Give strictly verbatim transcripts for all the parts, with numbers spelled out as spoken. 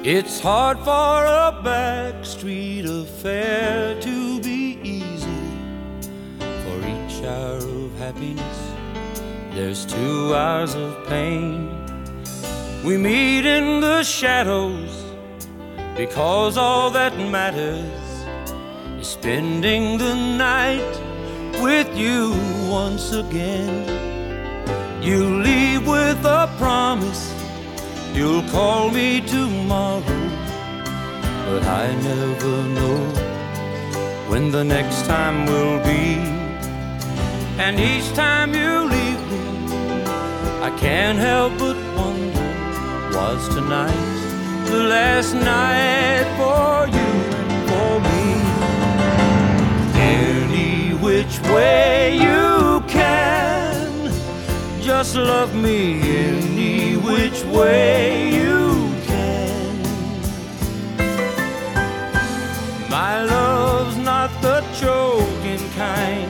It's hard for a backstreet affair to be easy. For each hour of happiness, there's two hours of pain. We meet in the shadows because all that matters is spending the night with you once again. You leave with a promise you'll call me tomorrow, but I never know when the next time will be. And each time you leave me, I can't help but wonder, was tonight the last night for you and for me? Any which way you can, just love me any which way you can. My love's not the choking kind.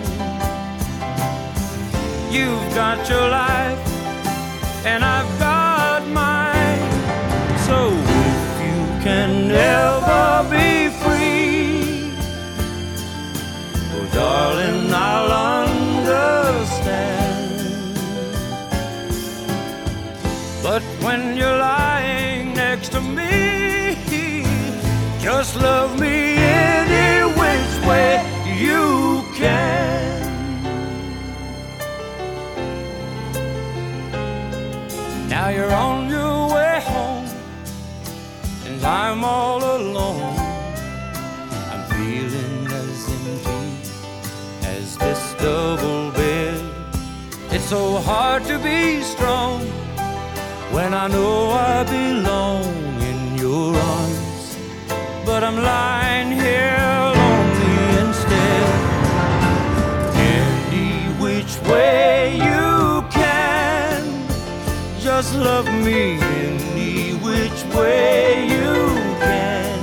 You've got your life and I've got mine. So if you can never be free, oh darling, I'll understand. But when you're lying next to me, just love me any which way you can. Now you're on your way home, and I'm all alone. I'm feeling as empty as this double bed. It's so hard to be strong when I know I belong in your arms, but I'm lying here lonely instead. Any which way you can, just love me any which way you can.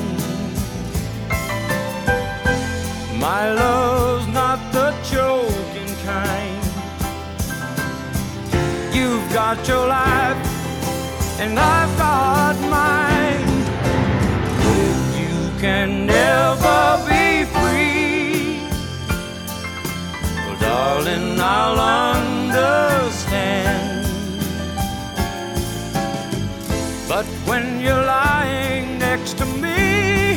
My love's not the choking kind. You've got your life and I've got mine. If you can never be free, well darling, I'll understand. But when you're lying next to me,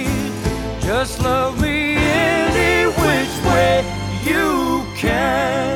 just love me any which way you can.